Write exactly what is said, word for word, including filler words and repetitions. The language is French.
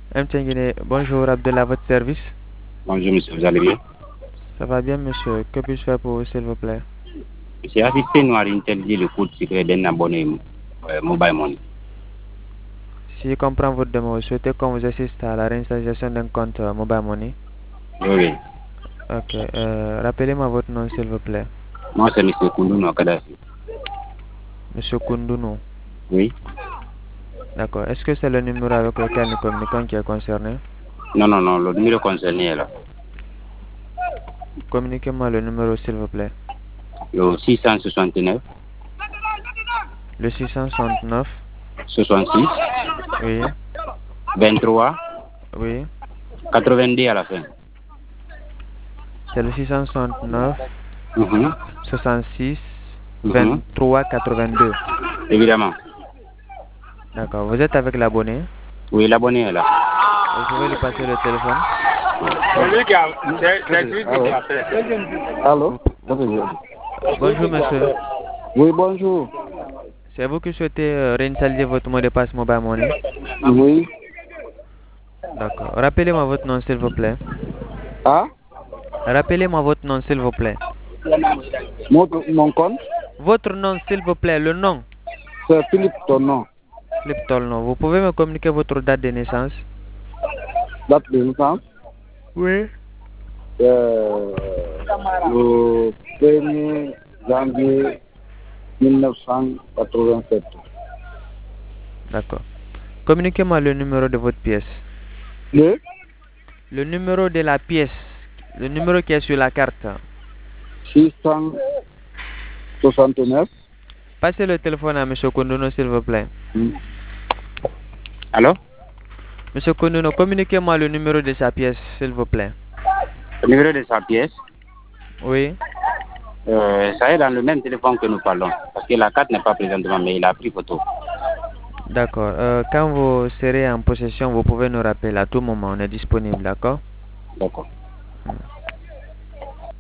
M. Guinée, bonjour Abdullah, à votre service. Bonjour monsieur, vous allez bien? Ça va bien monsieur, que puis-je faire pour vous s'il vous plaît? J'ai assisté nous à réintelliger le code secret d'un abonné euh, Mobile Money. Si je comprends votre demande, vous souhaitez qu'on vous assiste à la réinstallation d'un compte euh, Mobile Money. Oui, oui. Ok, euh, rappelez-moi votre nom s'il vous plaît. Moi c'est monsieur Koundou Nokadafi. Monsieur Koundounou. Oui? D'accord, est-ce que c'est le numéro avec lequel nous communiquons qui est concerné? Non, non, non, le numéro concerné est là. Communiquez-moi le numéro s'il vous plaît. Le six cent soixante-neuf, Le six cent soixante-neuf. soixante-six, Oui, vingt-trois, oui. quatre-vingt-deux à la fin. C'est le six cent soixante-neuf, Mhm, soixante-six, mhm. vingt-trois, quatre-vingt-deux. Évidemment. D'accord, vous êtes avec l'abonné? Oui, l'abonné est là. Vous pouvez lui passer le téléphone? Allô? Vous- vous- Bonjour monsieur. Oui, bonjour. C'est vous qui souhaitez euh, réinstaller votre mot de passe Mobile Money? Oui. D'accord. Rappelez-moi votre nom s'il vous plaît. Ah? Rappelez-moi votre nom s'il vous plaît. Mon, mon compte? Votre nom s'il vous plaît, le nom. C'est Philippe Tonon. Philippe Tolno. Vous pouvez me communiquer votre date de naissance? Date de naissance? Oui. Euh, le premier janvier mille neuf cent quatre-vingt-sept. D'accord. Communiquez-moi le numéro de votre pièce. Le Le numéro de la pièce. Le numéro qui est sur la carte. six cent soixante-neuf. Passez le téléphone à monsieur Koundouno s'il vous plaît. Hmm. Allô? Monsieur Koundouno, communiquez-moi le numéro de sa pièce s'il vous plaît. Le numéro de sa pièce, Oui. euh, ça est dans le même téléphone que nous parlons. Parce que la carte n'est pas présentement, mais il a pris photo. D'accord. Euh, quand vous serez en possession, vous pouvez nous rappeler à tout moment. On est disponible, d'accord? D'accord. Hmm.